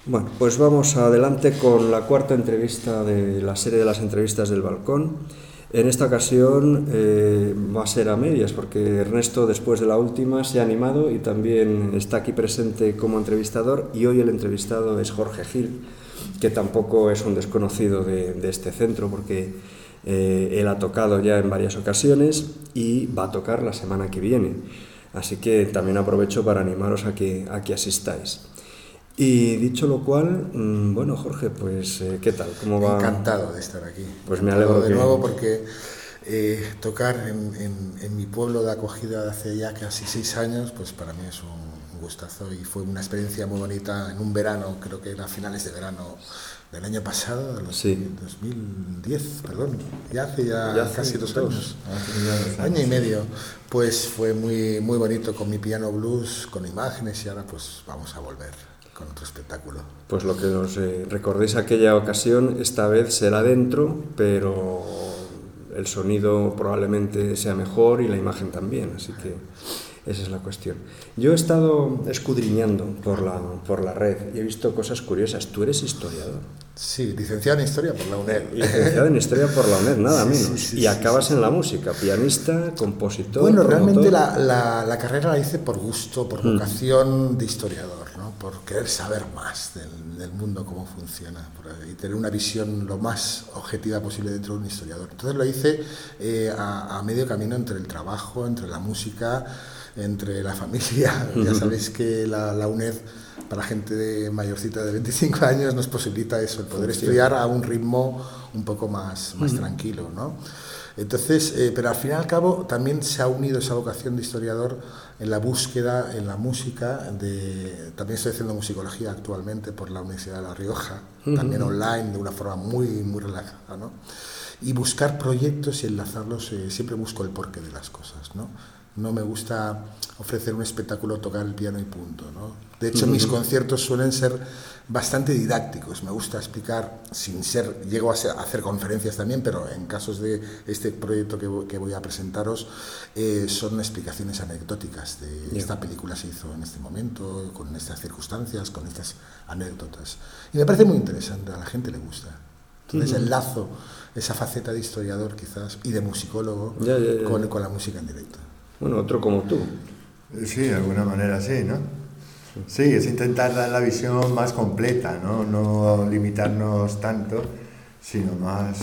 Bueno, pues vamos adelante con la cuarta entrevista de la serie de las entrevistas del balcón. En esta ocasión va a ser a medias porque Ernesto, después de la última, se ha animado y también está aquí presente como entrevistador, y hoy el entrevistado es Jorge Gil, que tampoco es un desconocido de este centro porque él ha tocado ya en varias ocasiones y va a tocar la semana que viene. Así que también aprovecho para animaros a que asistáis. Y dicho lo cual, bueno, Jorge, pues ¿qué tal? ¿Cómo va? Encantado de estar aquí. Pues me Encantado alegro de que... nuevo porque tocar en mi pueblo de acogida de hace ya casi 6 años, pues para mí es un gustazo y fue una experiencia muy bonita en un verano, creo que era a finales de verano del año pasado, de los Sí. 2010, perdón, hace Ya hace casi 2 años, dos año y años. medio. Pues fue muy, muy bonito con mi piano blues, con imágenes, y ahora pues vamos a volver con otro espectáculo. Pues lo que os recordéis aquella ocasión, esta vez será dentro, pero el sonido probablemente sea mejor y la imagen también, así que esa es la cuestión. Yo he estado escudriñando por la red y he visto cosas curiosas. Tú eres historiador, Sí, licenciado en Historia por la UNED. licenciado en Historia por la UNED, nada Sí, sí, menos, sí, y sí, sí, acabas en sí. la música, pianista, compositor, Bueno, realmente promotor. la carrera la hice por gusto, por vocación de historiador, ¿no? Por querer saber más del mundo, cómo funciona, y tener una visión lo más objetiva posible dentro de un historiador. Entonces lo hice a medio camino entre el trabajo, entre la música, entre la familia. Ya sabéis que la UNED, para gente mayorcita de 25 años, nos posibilita eso, el poder estudiar a un ritmo un poco más tranquilo, ¿no? Entonces, pero al fin y al cabo también se ha unido esa vocación de historiador en la búsqueda, en la música. También estoy haciendo musicología actualmente por la Universidad de La Rioja, también online, de una forma muy, muy relajada, ¿no? Y buscar proyectos y enlazarlos, siempre busco el porqué de las cosas, ¿no? No me gusta ofrecer un espectáculo, tocar el piano y punto, ¿no? De hecho, mis conciertos suelen ser bastante didácticos. Me gusta explicar, llego a hacer conferencias también, pero en casos de este proyecto que voy a presentaros, son explicaciones anecdóticas de esta película se hizo en este momento, con estas circunstancias, con estas anécdotas. Y me parece muy interesante, a la gente le gusta. Entonces enlazo esa faceta de historiador quizás y de musicólogo Ya. con la música en directo. Bueno, otro como tú. Sí, de alguna manera sí, ¿no? Sí, es intentar dar la visión más completa, ¿no? No limitarnos tanto, sino más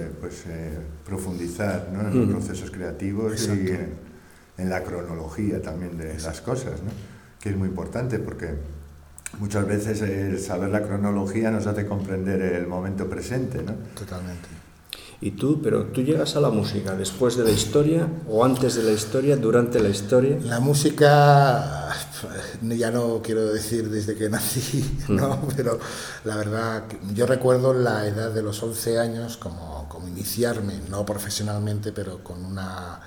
profundizar, ¿no? En los procesos creativos. Exacto. Y en la cronología también de las cosas, ¿no? Que es muy importante porque muchas veces el saber la cronología nos hace comprender el momento presente, ¿no? Totalmente. ¿Y tú? ¿Pero tú llegas a la música después de la historia o antes de la historia, durante la historia? La música, ya no quiero decir desde que nací, ¿no? Pero la verdad, yo recuerdo la edad de los 11 años como iniciarme, no profesionalmente, pero con una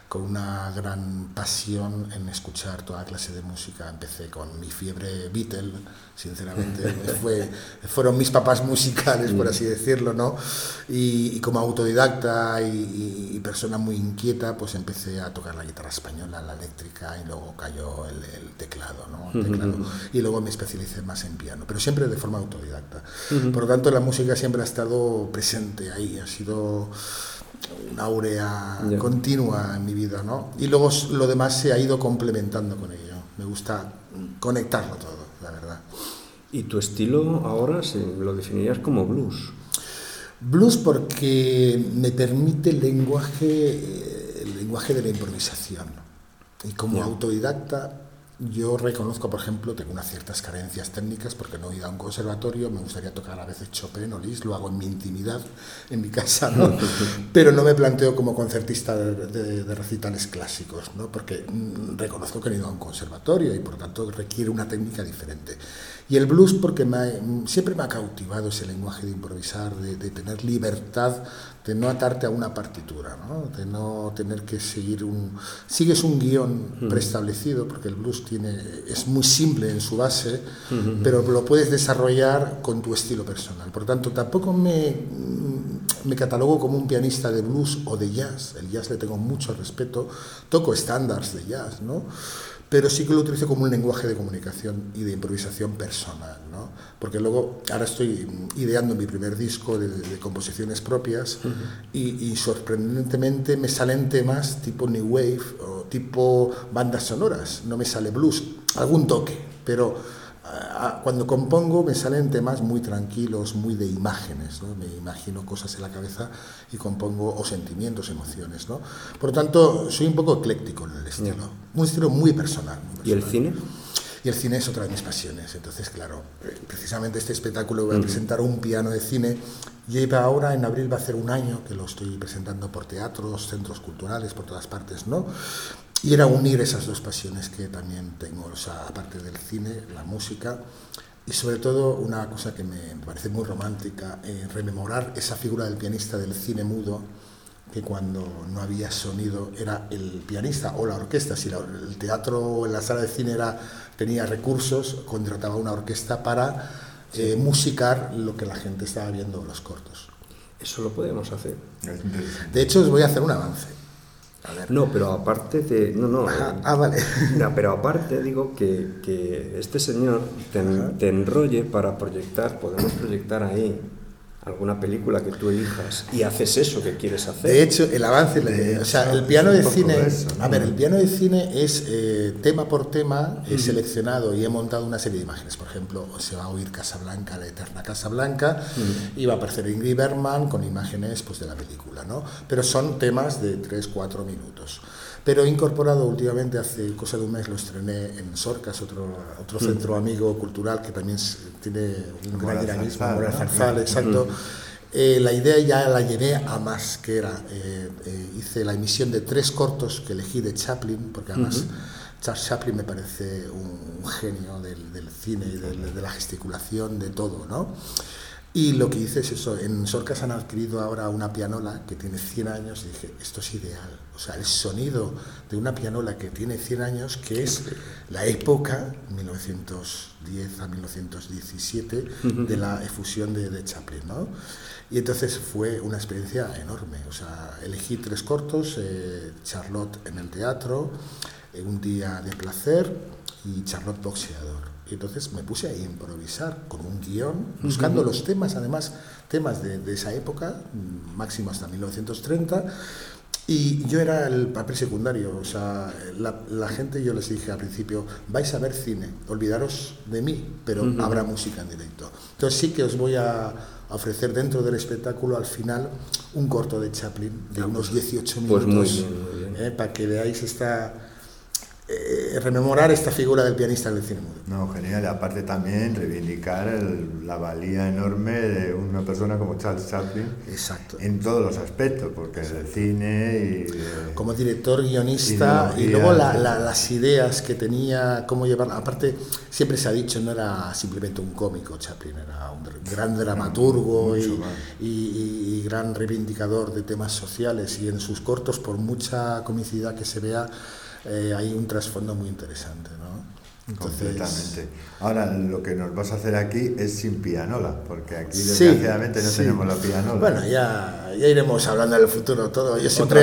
gran pasión en escuchar toda clase de música. Empecé con mi fiebre Beatle, sinceramente, fueron mis papás musicales, por así decirlo, ¿no? Y como autodidacta y persona muy inquieta, pues empecé a tocar la guitarra española, la eléctrica, y luego cayó el teclado, ¿no? El teclado. Y luego me especialicé más en piano, pero siempre de forma autodidacta. Por lo tanto, la música siempre ha estado presente ahí, ha sido una áurea continua en mi vida, ¿no? Y luego lo demás se ha ido complementando con ello. Me gusta conectarlo todo, la verdad. ¿Y tu estilo ahora lo definirías como blues? Blues porque me permite el lenguaje de la improvisación. Y como autodidacta, yo reconozco, por ejemplo, tengo unas ciertas carencias técnicas porque no he ido a un conservatorio. Me gustaría tocar a veces Chopin o Liszt, lo hago en mi intimidad, en mi casa, ¿no? Pero no me planteo como concertista de recitales clásicos, ¿no? Porque reconozco que no he ido a un conservatorio y por tanto requiere una técnica diferente. Y el blues porque siempre me ha cautivado ese lenguaje de improvisar, de tener libertad, de no atarte a una partitura, ¿no? De no tener que sigues un guión preestablecido, porque el blues es muy simple en su base, pero lo puedes desarrollar con tu estilo personal. Por tanto, tampoco me catalogo como un pianista de blues o de jazz. El jazz le tengo mucho respeto, toco estándares de jazz, ¿no? Pero sí que lo utilizo como un lenguaje de comunicación y de improvisación personal, ¿no? porque luego ahora estoy ideando mi primer disco de composiciones propias y sorprendentemente me salen temas tipo New Wave o tipo bandas sonoras, no me sale blues, algún toque, pero cuando compongo me salen temas muy tranquilos, muy de imágenes, ¿no? Me imagino cosas en la cabeza y compongo o sentimientos, emociones, ¿no? Por lo tanto, soy un poco ecléctico en el estilo, un estilo muy personal, muy personal. ¿Y el cine? Y el cine es otra de mis pasiones, entonces claro, precisamente este espectáculo voy a presentar un piano de cine. Lleva ahora, en abril va a hacer un año que lo estoy presentando por teatros, centros culturales, por todas partes, ¿no? Y era unir esas dos pasiones que también tengo, o sea, aparte del cine, la música, y sobre todo una cosa que me parece muy romántica, rememorar esa figura del pianista del cine mudo, que cuando no había sonido era el pianista o la orquesta. Si el teatro o en la sala de cine tenía recursos, contrataba una orquesta para musicar lo que la gente estaba viendo en los cortos. Eso lo podemos hacer. De hecho, os voy a hacer un avance. No, pero aparte de... Vale. No, pero aparte digo que este señor te enrolle para proyectar, podemos proyectar ahí alguna película que tú elijas y haces eso que quieres hacer. De hecho, el avance, o sea, el piano de cine, eso, ¿no? A ver, el piano de cine es tema por tema, he seleccionado y he montado una serie de imágenes. Por ejemplo, se va a oír Casablanca, la eterna Casablanca, y va a aparecer Ingrid Bergman con imágenes pues, de la película, ¿no? Pero son temas de 3-4 minutos. Pero he incorporado últimamente, hace cosa de un mes, lo estrené en Sorcas, otro centro amigo cultural que también tiene un gran dinamismo, Moral Zarzal, exacto. La idea ya la llevé a más, que era, hice la emisión de 3 cortos que elegí de Chaplin, porque además Charles Chaplin me parece un genio del cine y de la gesticulación, de todo, ¿no? Y lo que hice es eso, en Sorcas han adquirido ahora una pianola que tiene 100 años y dije, esto es ideal. O sea, el sonido de una pianola que tiene 100 años, que es la época, 1910 a 1917, de la efusión de Chaplin, ¿no? Y entonces fue una experiencia enorme. O sea, elegí 3 cortos, Charlotte en el teatro, Un día de placer y Charlotte boxeador. Y entonces me puse a improvisar con un guión, buscando los temas, además, temas de esa época, máximo hasta 1930, y yo era el papel secundario. O sea, la gente, yo les dije al principio, vais a ver cine, olvidaros de mí, pero habrá música en directo. Entonces sí que os voy a ofrecer dentro del espectáculo, al final, un corto de Chaplin de unos 18 minutos, pues muy bien. Para que veáis rememorar esta figura del pianista del cine mudo. No, genial. Aparte también reivindicar la valía enorme de una persona como Charles Chaplin. Exacto. En todos los aspectos, porque es el cine y... como director, guionista, y luego las ideas que tenía, cómo llevar... Aparte, siempre se ha dicho, no era simplemente un cómico Chaplin, era un gran dramaturgo y gran reivindicador de temas sociales, y en sus cortos, por mucha comicidad que se vea, hay un trasfondo muy interesante, ¿no? Entonces, completamente. Ahora, lo que nos vas a hacer aquí es sin pianola, porque aquí desgraciadamente no tenemos la pianola. Bueno, ya iremos hablando del futuro todo. Yo siempre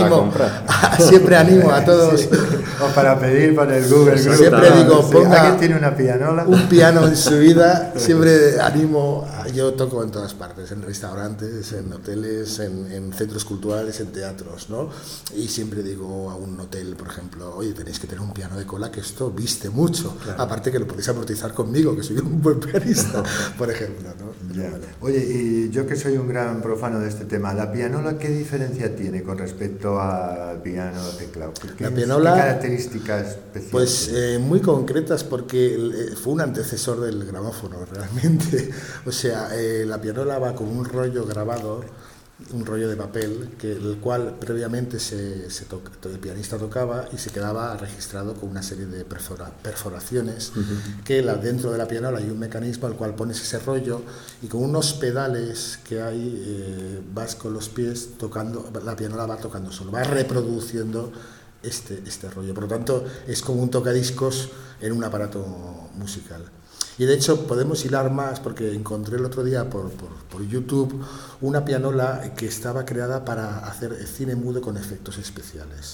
animo a todos. Sí. O para pedir para el Google. Siempre digo, ponga ¿alguien tiene una pianola? Un piano en su vida. Siempre animo. Yo toco en todas partes, en restaurantes, en hoteles, en centros culturales, en teatros, ¿no? Y siempre digo a un hotel, por ejemplo, oye, tenéis que tener un piano de cola, que esto viste mucho. Claro. Aparte que lo podéis amortizar conmigo, que soy un buen pianista, por ejemplo, ¿no? Ya. Oye, y yo que soy un gran profano de este tema, ¿la pianola qué diferencia tiene con respecto al piano teclado? La pianola, ¿qué características especiales? Pues muy concretas, porque fue un antecesor del gramófono, realmente. O sea, la pianola va con un rollo grabado, un rollo de papel, el cual previamente el pianista tocaba y se quedaba registrado con una serie de perforaciones, que dentro de la pianola hay un mecanismo al cual pones ese rollo, y con unos pedales que hay, vas con los pies tocando, la pianola va tocando solo, va reproduciendo este rollo. Por lo tanto, es como un tocadiscos en un aparato musical. Y de hecho podemos hilar más, porque encontré el otro día por YouTube una pianola que estaba creada para hacer cine mudo con efectos especiales,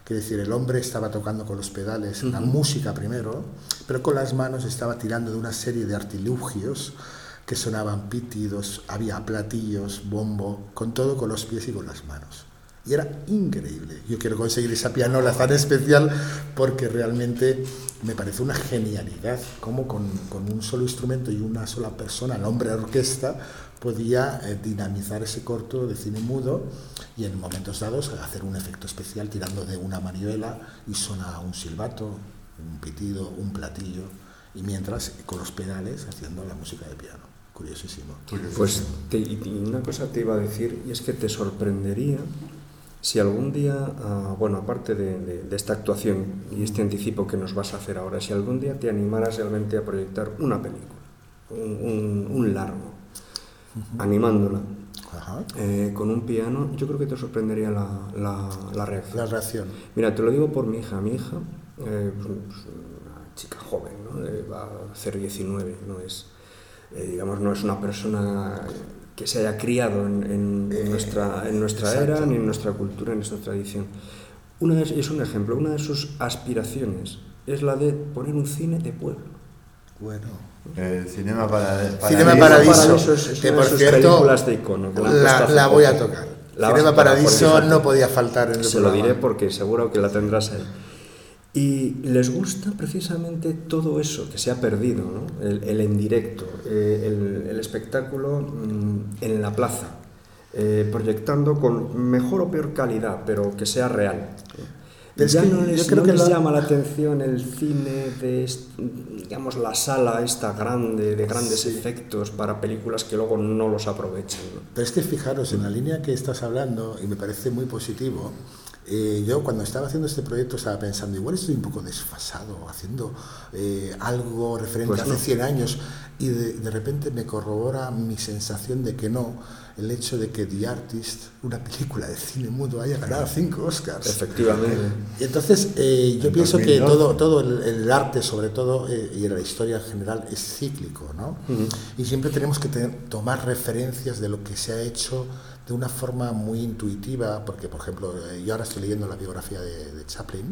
Quiere decir, el hombre estaba tocando con los pedales la música primero, pero con las manos estaba tirando de una serie de artilugios que sonaban pitidos, había platillos, bombo, con todo con los pies y con las manos. Y era increíble. Yo quiero conseguir esa pianola tan especial porque realmente me parece una genialidad cómo con un solo instrumento y una sola persona, el hombre orquesta, podía dinamizar ese corto de cine mudo y en momentos dados hacer un efecto especial tirando de una manivela y suena un silbato, un pitido, un platillo, y mientras con los pedales haciendo la música de piano. Curiosísimo. Pues y una cosa te iba a decir, y es que te sorprendería si algún día, bueno, aparte de esta actuación y este anticipo que nos vas a hacer ahora, si algún día te animaras realmente a proyectar una película, un largo, animándola, con un piano, yo creo que te sorprendería la reacción. La reacción. Mira, te lo digo por mi hija. Mi hija, pues una chica joven, ¿no? Va a hacer 19, no es, digamos, no es una persona que se haya criado en nuestra era, ni en nuestra cultura, en nuestra tradición. Es un ejemplo, una de sus aspiraciones es la de poner un cine de pueblo. Bueno. El Cinema Paradiso. Cinema Paradiso, que por cierto, películas de icono, que la voy a tocar. Cinema Paradiso no podía faltar en el Se programa. lo diré porque seguro que la tendrás ahí. Y les gusta precisamente todo eso que se ha perdido, ¿no? El en directo, el espectáculo en la plaza, proyectando con mejor o peor calidad, pero que sea real. Ya no les llama la atención el cine de, digamos, la sala esta grande, de grandes efectos para películas que luego no los aprovechan, ¿no? Pero es que fijaros, en la línea que estás hablando, y me parece muy positivo, yo cuando estaba haciendo este proyecto estaba pensando, igual estoy un poco desfasado, haciendo algo referente pues a hace 100 años, y de repente me corrobora mi sensación de que no, el hecho de que The Artist, una película de cine mudo, haya ganado 5 Oscars. Efectivamente. Y entonces yo pienso que todo el arte, sobre todo, y la historia en general, es cíclico, ¿no? Y siempre tenemos que tomar referencias de lo que se ha hecho de una forma muy intuitiva, porque, por ejemplo, yo ahora estoy leyendo la biografía de Chaplin,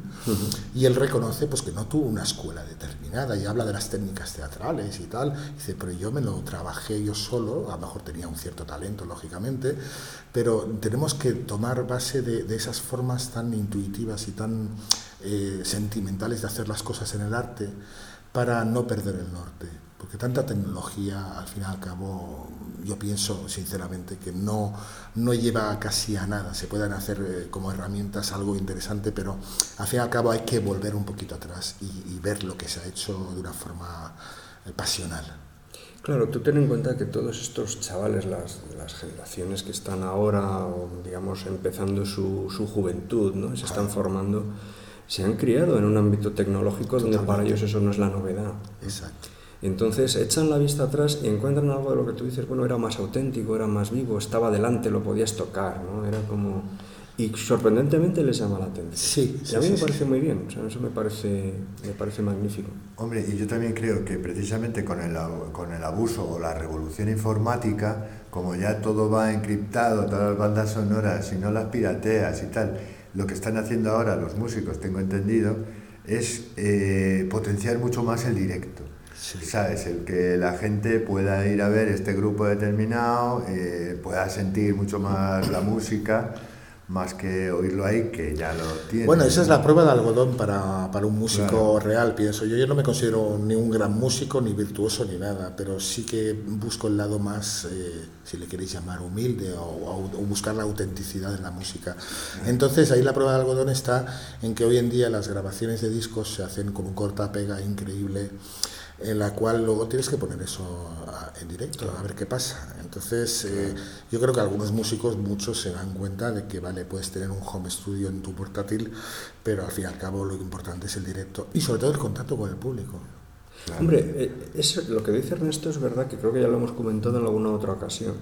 y él reconoce pues que no tuvo una escuela determinada, y habla de las técnicas teatrales y tal, y dice, pero yo me lo trabajé yo solo, a lo mejor tenía un cierto talento, lógicamente, pero tenemos que tomar base de esas formas tan intuitivas y tan sentimentales de hacer las cosas en el arte, para no perder el norte. Porque tanta tecnología, al fin y al cabo, yo pienso sinceramente que no lleva casi a nada. Se pueden hacer como herramientas algo interesante, pero al fin y al cabo hay que volver un poquito atrás y ver lo que se ha hecho de una forma pasional. Claro, tú ten en cuenta que todos estos chavales, las generaciones que están ahora, digamos, empezando su juventud, ¿no? Se están formando, se han criado en un ámbito tecnológico donde para ellos eso no es la novedad. Exacto. Entonces echan la vista atrás y encuentran algo de lo que tú dices, bueno, era más auténtico, era más vivo, estaba delante, lo podías tocar, ¿no? Era como... Y sorprendentemente les llama la atención. Sí, y a mí me parece muy bien, o sea, eso me parece magnífico. Hombre, y yo también creo que precisamente con el abuso o la revolución informática, como ya todo va encriptado, todas las bandas sonoras, si no las pirateas y tal, lo que están haciendo ahora los músicos, tengo entendido, es potenciar mucho más el directo. Sí. ¿Sabes? El que la gente pueda ir a ver este grupo determinado, pueda sentir mucho más la música, más que oírlo ahí, que ya lo tiene. Bueno, esa es la prueba de algodón para un músico real, pienso. Yo no me considero ni un gran músico, ni virtuoso, ni nada, pero sí que busco el lado más, si le queréis llamar, humilde, o buscar la autenticidad en la música. Entonces, ahí la prueba de algodón está en que hoy en día las grabaciones de discos se hacen con un corta-pega increíble, en la cual luego tienes que poner eso en directo, a ver qué pasa. Entonces, yo creo que algunos músicos, muchos, se dan cuenta de que, vale, puedes tener un home studio en tu portátil, pero al fin y al cabo lo importante es el directo y sobre todo el contacto con el público. Claro. Hombre, lo que dice Ernesto es verdad, que creo que ya lo hemos comentado en alguna otra ocasión,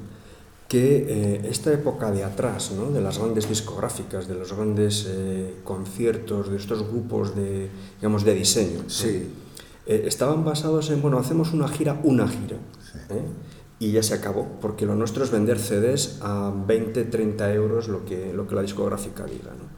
que esta época de atrás, ¿no? De las grandes discográficas, de los grandes conciertos, de estos grupos de, digamos, de diseño, sí. Estaban basados en, bueno, hacemos una gira, sí. Y ya se acabó, porque lo nuestro es vender CDs a 20, 30 euros, lo que la discográfica diga, ¿no?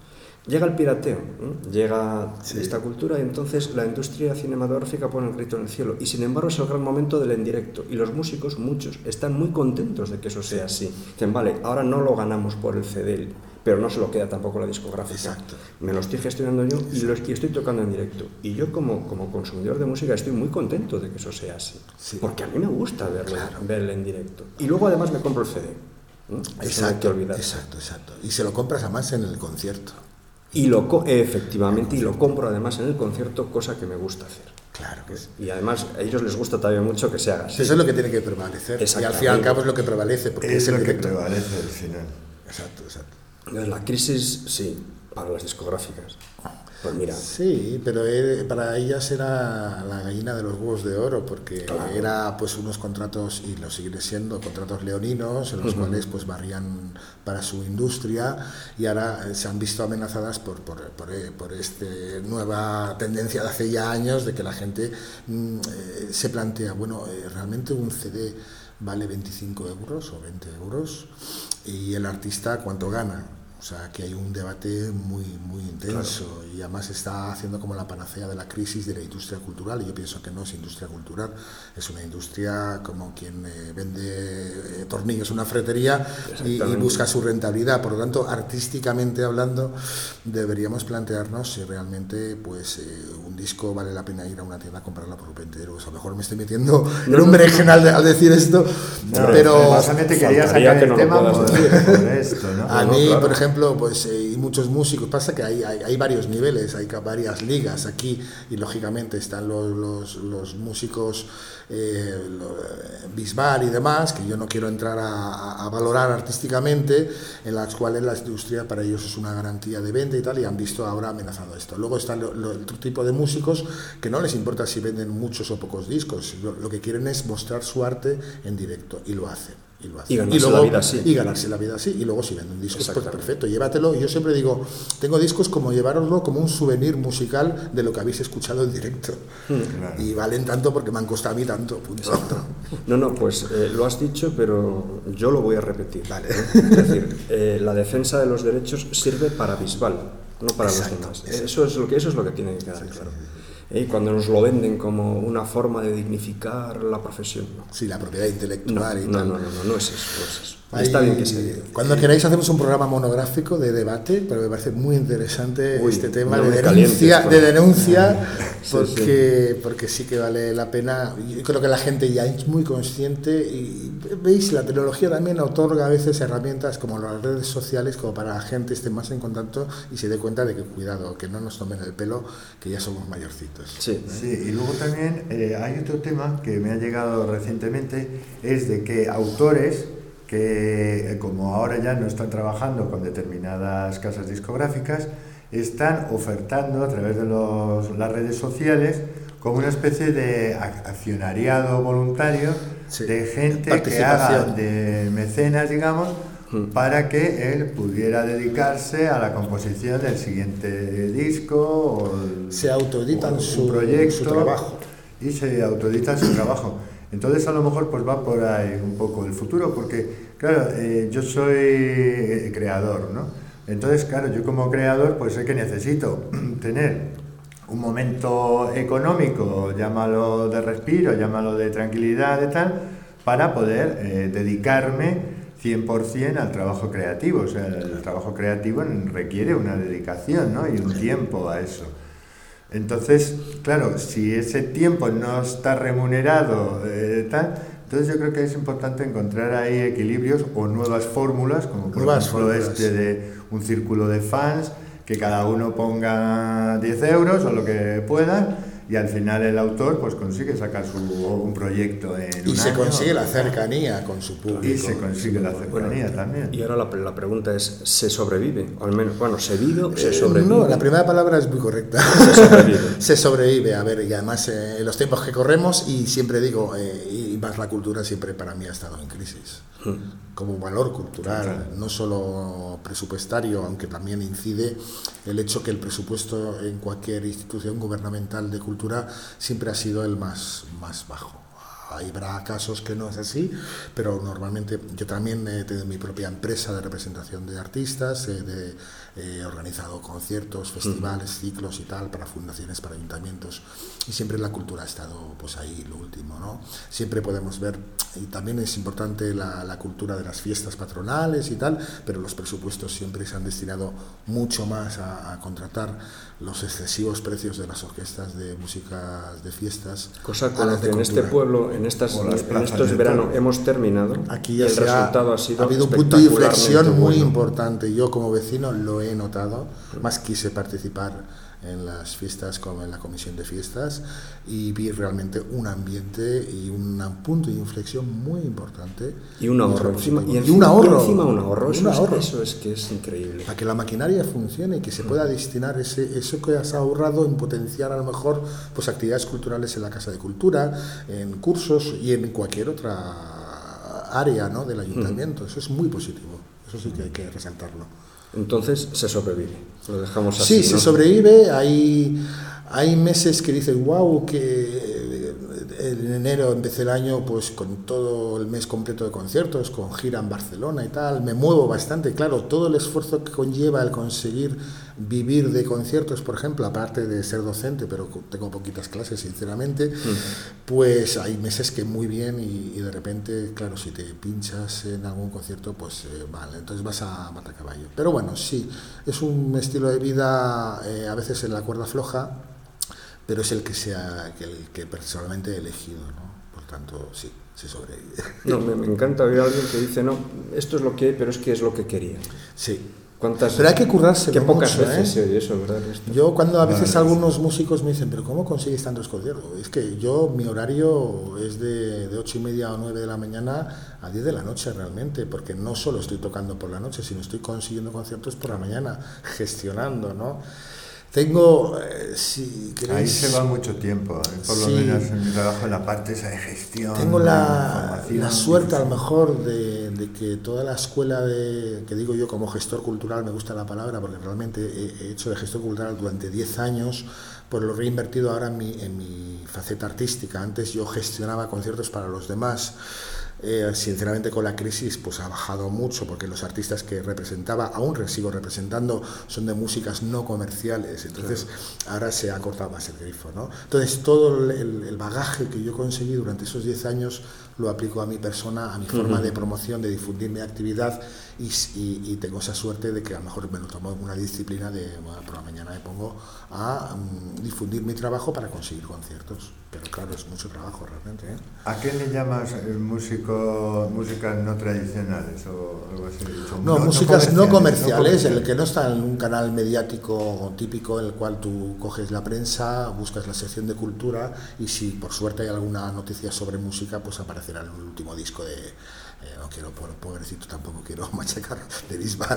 Llega el pirateo, ¿no? Llega esta cultura y entonces la industria cinematográfica pone el grito en el cielo. Y sin embargo es el gran momento del en directo. Y los músicos, muchos, están muy contentos de que eso sea así. Dicen, vale, ahora no lo ganamos por el CD, pero no se lo queda tampoco la discográfica. Exacto. Me lo estoy gestionando yo y estoy tocando en directo. Y yo como consumidor de música estoy muy contento de que eso sea así. Sí. Porque a mí me gusta verlo en directo. Y luego además me compro el CD. Eso no hay que olvidar. Exacto. Y se lo compras además en el concierto. Y efectivamente, y lo compro además en el concierto, cosa que me gusta hacer. Claro. Y además a ellos les gusta también mucho que se haga así. Eso es lo que tiene que prevalecer. Y al fin y al cabo es lo que prevalece, porque es el directo. Que prevalece al final. Exacto. Entonces, la crisis, sí, para las discográficas. Pues mira. Sí, pero para ellas era la gallina de los huevos de oro, porque era pues unos contratos, y lo siguen siendo, contratos leoninos, en los cuales pues barrían para su industria, y ahora se han visto amenazadas por esta nueva tendencia de hace ya años, de que la gente se plantea, bueno, realmente un CD vale 25 euros o 20 euros, y el artista ¿cuánto gana? O sea, que hay un debate muy intenso, y además está haciendo como la panacea de la crisis de la industria cultural, y yo pienso que no es industria cultural, es una industria como quien vende tornillos en una ferretería y busca su rentabilidad. Por lo tanto, artísticamente hablando, deberíamos plantearnos si realmente pues un disco vale la pena ir a una tienda a comprarla por 20 euros. A lo mejor me estoy metiendo en un berenjenal al decir esto, pero... Básicamente quería sacar el tema por esto, ¿no? A mí, por ejemplo, pues y muchos músicos, pasa que hay varios niveles, hay varias ligas aquí, y lógicamente están los músicos Bisbal y demás, que yo no quiero entrar a valorar artísticamente, en las cuales la industria para ellos es una garantía de venta y tal, y han visto ahora amenazado esto. Luego está el otro tipo de músicos que no les importa si venden muchos o pocos discos, lo que quieren es mostrar su arte en directo, y lo hacen. Y ganarse la vida así. Y ganarse la vida así. Y luego si venden discos, pues perfecto, llévatelo. Y yo siempre digo, tengo discos como llevároslo como un souvenir musical de lo que habéis escuchado en directo. Claro. Y valen tanto porque me han costado a mí tanto. Punto. No, pues lo has dicho, pero yo lo voy a repetir. Vale. Es decir, la defensa de los derechos sirve para Bisbal, no para los demás. Eso es lo que tiene que quedar claro. Y cuando nos lo venden como una forma de dignificar la profesión. No. Sí, la propiedad intelectual y tal. No es eso. Está bien que se diga. Cuando queráis hacemos un programa monográfico de debate, pero me parece muy interesante este tema de denuncia, porque sí que vale la pena. Yo creo que la gente ya es muy consciente, y veis, la tecnología también otorga a veces herramientas como las redes sociales, como para la gente esté más en contacto y se dé cuenta de que cuidado, que no nos tomen el pelo, que ya somos mayorcitos. Sí, y luego también hay otro tema que me ha llegado recientemente, es de que autores que como ahora ya no están trabajando con determinadas casas discográficas, están ofertando a través de las redes sociales como una especie de accionariado voluntario, de gente que haga de mecenas, digamos, para que él pudiera dedicarse a la composición del siguiente disco o se autoeditan su trabajo. Y se autoeditan su trabajo. Entonces a lo mejor pues va por ahí un poco el futuro, porque claro, yo soy creador, ¿no? Entonces claro, yo como creador pues sé que necesito tener un momento económico, llámalo de respiro, llámalo de tranquilidad, de tal, para poder dedicarme 100% al trabajo creativo. O sea, el trabajo creativo requiere una dedicación, ¿no? Y un tiempo a eso. Entonces, claro, si ese tiempo no está remunerado, entonces yo creo que es importante encontrar ahí equilibrios o nuevas fórmulas, como por ejemplo de un círculo de fans, que cada uno ponga 10 euros o lo que pueda, y al final el autor pues consigue sacar un proyecto en un año. Y se consigue la cercanía con su público. Y se consigue la cercanía también. Y ahora la pregunta es, ¿se sobrevive? O al menos, bueno, ¿se vive o se sobrevive? No, la primera palabra es muy correcta. Se sobrevive. A ver, y además en los tiempos que corremos, y siempre digo, y más la cultura siempre para mí ha estado en crisis. Como valor cultural, no solo presupuestario, aunque también incide el hecho que el presupuesto en cualquier institución gubernamental de cultura siempre ha sido el más bajo. Habrá casos que no es así, pero normalmente yo también he tenido mi propia empresa de representación de artistas, he organizado conciertos, festivales, ciclos y tal, para fundaciones, para ayuntamientos, y siempre la cultura ha estado pues ahí, lo último, ¿no? Siempre podemos ver, y también es importante la cultura de las fiestas patronales y tal, pero los presupuestos siempre se han destinado mucho más a contratar los excesivos precios de las orquestas de música de fiestas. Cosa con la que en este pueblo, en estos veranos hemos terminado. Aquí ya el resultado ha sido habido un punto de inflexión muy bueno. Importante. Yo como vecino lo he notado, más quise participar en las fiestas como en la comisión de fiestas y vi realmente un ambiente y un punto de inflexión muy importante. Y un ahorro encima. Eso es que es increíble. Para que la maquinaria funcione y que se pueda destinar eso que has ahorrado en potenciar a lo mejor pues actividades culturales en la Casa de Cultura, en cursos y en cualquier otra área, ¿no?, del ayuntamiento. Eso es muy positivo, eso sí que hay que resaltarlo. Entonces se sobrevive, lo dejamos así. Sí, ¿no? Se sobrevive, hay meses que dices, wow, que en enero empecé el año pues con todo el mes completo de conciertos, con gira en Barcelona y tal, me muevo bastante, claro, todo el esfuerzo que conlleva el conseguir vivir de conciertos, por ejemplo, aparte de ser docente, pero tengo poquitas clases, sinceramente, pues hay meses que muy bien y de repente, claro, si te pinchas en algún concierto, pues vale, entonces vas a matacaballo. Pero bueno, sí, es un estilo de vida a veces en la cuerda floja, pero es el que personalmente he elegido, ¿no? Por tanto, sí, se sobrevive. No, me encanta oír a alguien que dice, no, esto es lo que hay, pero es que es lo que quería. Sí. Pero hay que currarse. Qué pocas veces se oye eso, ¿verdad? Yo cuando a veces algunos músicos me dicen, pero ¿cómo consigues tantos conciertos? Es que mi horario es de 8:30 o 9 de la mañana a 10 de la noche realmente, porque no solo estoy tocando por la noche, sino estoy consiguiendo conciertos por la mañana, gestionando, ¿no? Tengo, si queréis... Ahí se va mucho tiempo, por lo menos en mi trabajo en la parte esa de gestión. Tengo la suerte a lo mejor de que toda la escuela que digo yo como gestor cultural, me gusta la palabra porque realmente he hecho de gestor cultural durante 10 años, pues lo he reinvertido ahora en mi faceta artística. Antes yo gestionaba conciertos para los demás. Sinceramente con la crisis pues ha bajado mucho porque los artistas que representaba, aún sigo representando, son de músicas no comerciales, entonces ahora se ha cortado más el grifo, ¿no? Entonces todo el bagaje que yo conseguí durante esos 10 años lo aplico a mi persona, a mi forma de promoción, de difundir mi actividad y tengo esa suerte de que a lo mejor me lo tomo en una disciplina de, bueno, por la mañana me pongo a difundir mi trabajo para conseguir conciertos, pero claro, es mucho trabajo realmente, ¿eh? ¿A qué le llamas músicas no tradicionales o algo así? No, músicas no comerciales, el que no está en un canal mediático típico en el cual tú coges la prensa, buscas la sección de cultura y si por suerte hay alguna noticia sobre música, pues aparecerá en el último disco de... no quiero, pobrecito, tampoco quiero machacar de Bisbal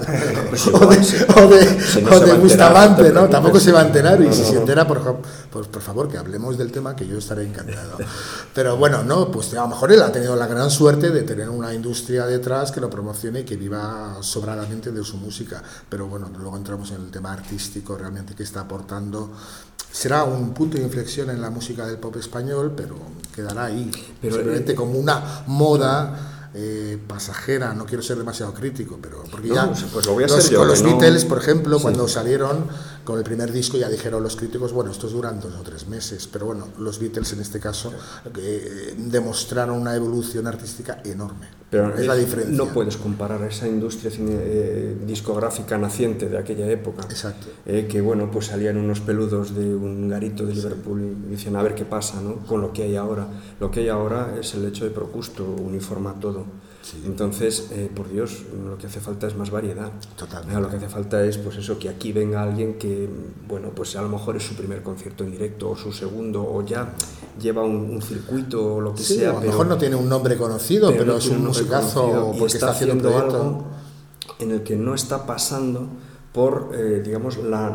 o de Bustamante, ¿no? Tampoco se va a enterar y si se entera, por favor, que hablemos del tema, que yo estaré encantado. Pero bueno, no, pues a lo mejor él ha tenido la gran suerte de tener una industria detrás que lo promocione y que viva sobradamente de su música. Pero bueno, luego entramos en el tema artístico, realmente que está aportando. Será un punto de inflexión en la música del pop español, pero quedará ahí, simplemente como una moda pasajera. No quiero ser demasiado crítico, pero porque ya pues lo voy a ser yo, con los Beatles, por ejemplo, cuando salieron con el primer disco, ya dijeron los críticos, bueno, estos duran 2 o 3 meses, pero bueno, los Beatles en este caso demostraron una evolución artística enorme. Pero es la diferencia. No puedes comparar a esa industria discográfica naciente de aquella época. Exacto. Que bueno, pues salían unos peludos de un garito de Liverpool y decían a ver qué pasa, ¿no? Con lo que hay ahora. Lo que hay ahora es el hecho de Procusto, uniforma todo. Sí. Entonces, por Dios, lo que hace falta es más variedad. Totalmente. Lo que hace falta es pues eso, que aquí venga alguien que, bueno, pues a lo mejor es su primer concierto en directo o su segundo, o ya lleva un circuito o lo que sea. A lo mejor no tiene un nombre conocido, pero no es un musicazo porque está haciendo algo en el que no está pasando por, digamos, la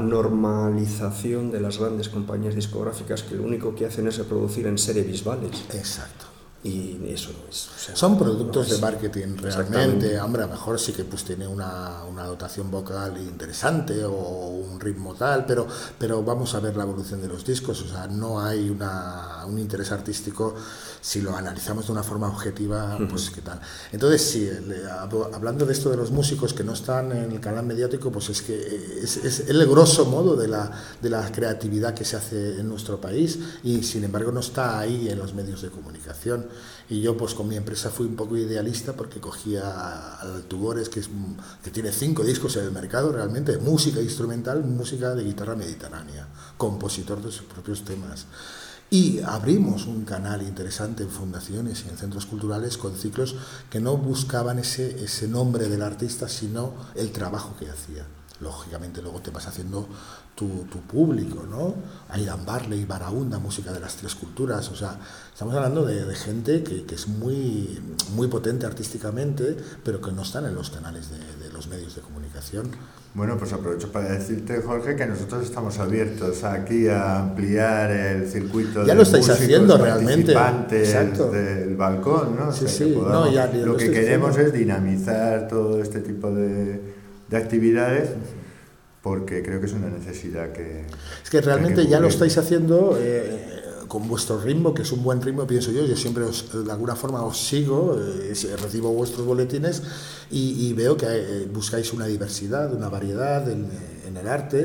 normalización de las grandes compañías discográficas que lo único que hacen es reproducir en serie Bisbales. Exacto. y eso no es. O sea, son productos no es, de marketing realmente. Hombre, a lo mejor sí que pues tiene una dotación vocal interesante o un ritmo tal, pero vamos a ver la evolución de los discos. O sea, no hay un interés artístico si lo analizamos de una forma objetiva, pues qué tal. Entonces sí, hablando de esto de los músicos que no están en el canal mediático, pues es que es el grosso modo de la creatividad que se hace en nuestro país, y sin embargo no está ahí en los medios de comunicación. Y yo pues con mi empresa fui un poco idealista porque cogía al Tugores, que tiene 5 discos en el mercado realmente, de música instrumental, música de guitarra mediterránea, compositor de sus propios temas. Y abrimos un canal interesante en fundaciones y en centros culturales con ciclos que no buscaban ese nombre del artista, sino el trabajo que hacía. Lógicamente luego te vas haciendo tu público, ¿no? Aidan Barley, Barahunda, música de las 3 culturas. O sea, estamos hablando de gente que es muy, muy potente artísticamente, pero que no están en los canales de los medios de comunicación. Bueno, pues aprovecho para decirte, Jorge, que nosotros estamos abiertos aquí a ampliar el circuito ya de lo estáis músicos haciendo realmente. Participantes del balcón, ¿no? Sí, o sea, sí. podamos, No, ya lo que queremos es dinamizar todo este tipo de actividades, porque creo que es una necesidad que... Es que realmente ya lo estáis haciendo con vuestro ritmo, que es un buen ritmo, pienso yo. Yo siempre de alguna forma os sigo, recibo vuestros boletines y veo que buscáis una diversidad, una variedad en el arte,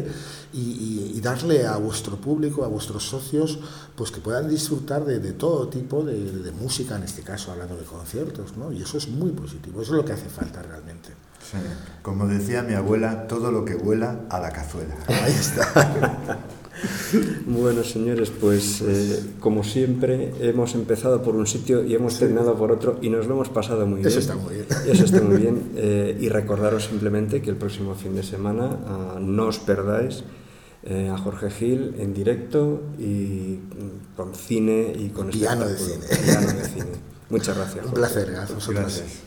y darle a vuestro público, a vuestros socios, pues que puedan disfrutar de todo tipo de música, en este caso hablando de conciertos, ¿no? Y eso es muy positivo, eso es lo que hace falta realmente. Sí. Como decía mi abuela, todo lo que vuela a la cazuela. Ahí está. Bueno, señores, pues como siempre hemos empezado por un sitio y hemos terminado por otro, y nos lo hemos pasado muy bien. Eso está muy bien. Eso está muy bien. Y recordaros simplemente que el próximo fin de semana no os perdáis a Jorge Gil en directo y con cine y con piano espectáculo. de cine. Piano de cine. Muchas gracias, Jorge. Un placer, a vosotros. Gracias.